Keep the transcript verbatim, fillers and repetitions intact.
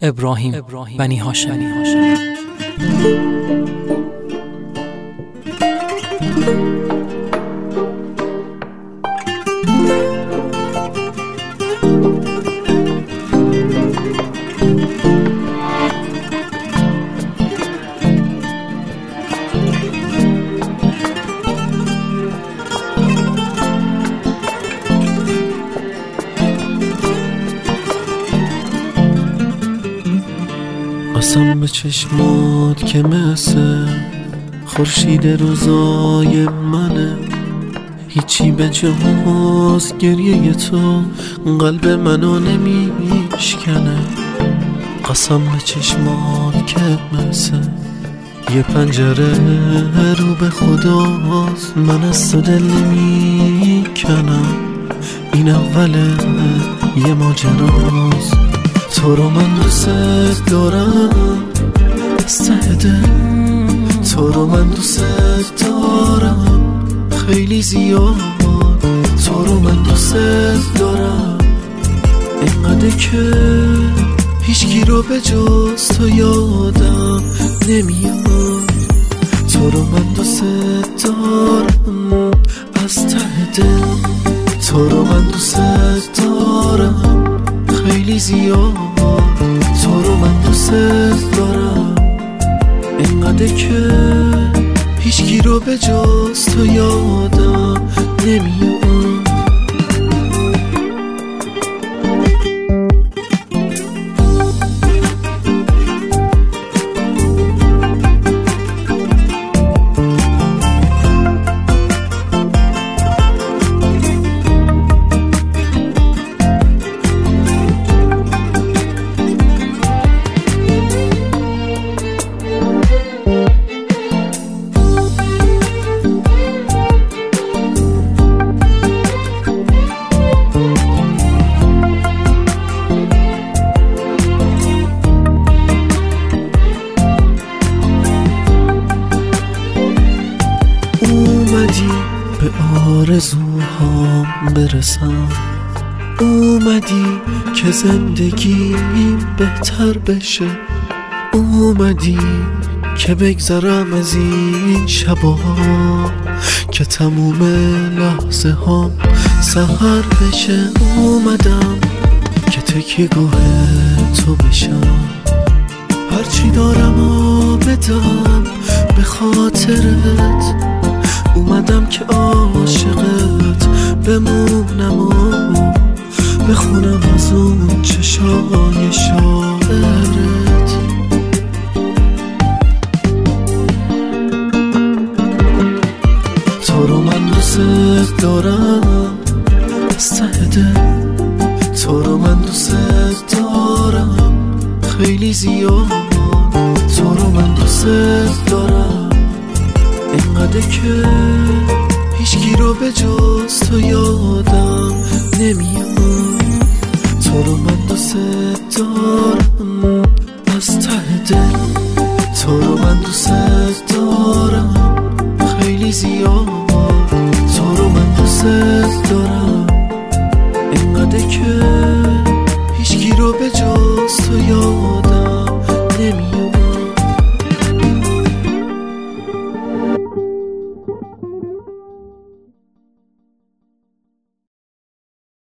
ابراهیم بنی هاشم. قسم به چشمات که مثل خورشید روزای منه، هیچی به جز گریه تو قلب منو نمیشکنه. قسم به چشمات که مثل یه پنجره رو به خداست، من از تو دل نمیکنم. این اوله یه ماجراست، تو رو من دوست دارم از ته دل، تو رو من دوست دارم خیلی زیاد، تو رو من دوست دارم اینقدر که هیچکی رو به جز تو یادم نمیاد. تو رو من دوست دارم از ته دل، تو رو من دوست دارم خیلی زیاد، تو رو من دوست دارم اینقدر که هیچکی رو به جز تو یادم نمیاد. اومدی به آرزوهام برسم، اومدی که زندگیم بهتر بشه، اومدی که بگذرم از این شبا، که تموم لحظه ها سحر بشه. اومدم که تکیه گاه تو بشم، هرچی دارم و بدم به خاطرت. اومدم که عاشقت بمونم و بخونم از اون چشای شاعرت. تو رو من دوست دارم از ته دل، تو رو من دوست دارم خیلی زیاد، تو رو من دوست دارم اینقدر که هیچکی رو به جز تو یادم نمیاد. تو رو من دوست دارم از ته دل، تو رو من دوست دارم خیلی زیاد، تو رو من دوست دارم اینقدر که هیچکی رو به جز تو یادم نمیاد.